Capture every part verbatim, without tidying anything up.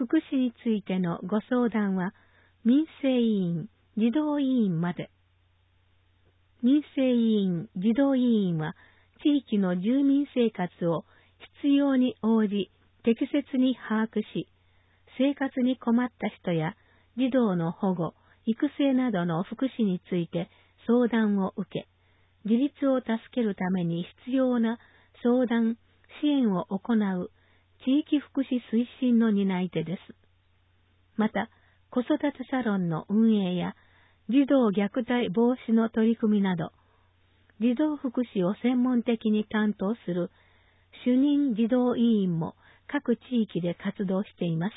福祉についてのご相談は、民生委員、児童委員まで。民生委員、児童委員は、地域の住民生活を必要に応じ、適切に把握し、生活に困った人や児童の保護、育成などの福祉について相談を受け、自立を助けるために必要な相談、支援を行う地域福祉推進の担い手です。また、子育てサロンの運営や児童虐待防止の取り組みなど、児童福祉を専門的に担当する主任児童委員も各地域で活動しています。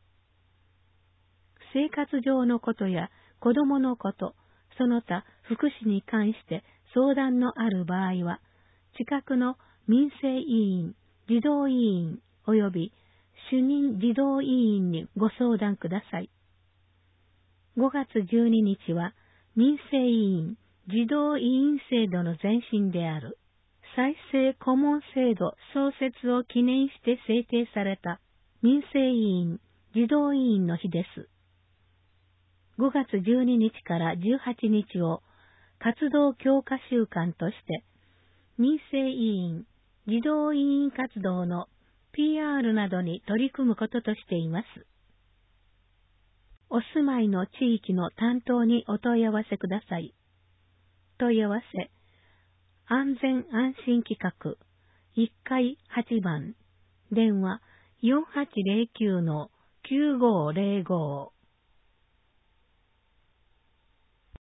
生活上のことや子どものこと、その他福祉に関して相談のある場合は、近くの民生委員、児童委員及び主任児童委員にご相談ください。ごがつじゅうににちは民生委員、児童委員制度の前身である再生顧問制度創設を記念して制定された民生委員、児童委員の日です。ごがつじゅうににちからじゅうはちにちを活動強化週間として、民生委員、児童委員活動の ピーアール などに取り組むこととしています。お住まいの地域の担当にお問い合わせください。問い合わせ、安全安心企画、いっかいはちばん、電話 よんはちゼロきゅうのきゅうごゼロご